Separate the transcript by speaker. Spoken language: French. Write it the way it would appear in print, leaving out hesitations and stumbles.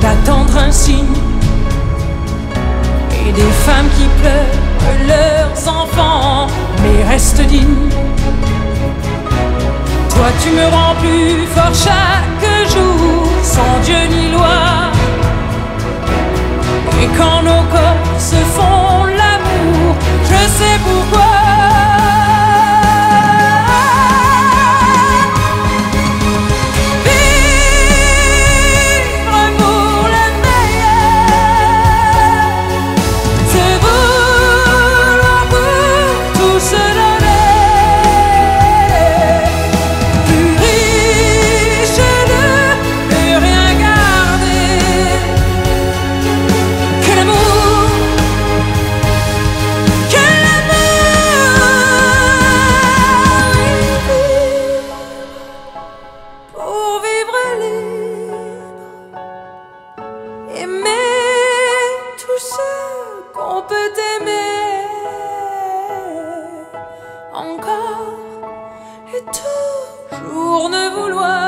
Speaker 1: d'attendre un signe, et des femmes qui pleurent leurs enfants, mais restent dignes. Toi tu me rends plus fort chaque jour, sans Dieu ni loi. Et quand nos corps se font l'amour, je sais pourquoi. On peut aimer encore et toujours ne vouloir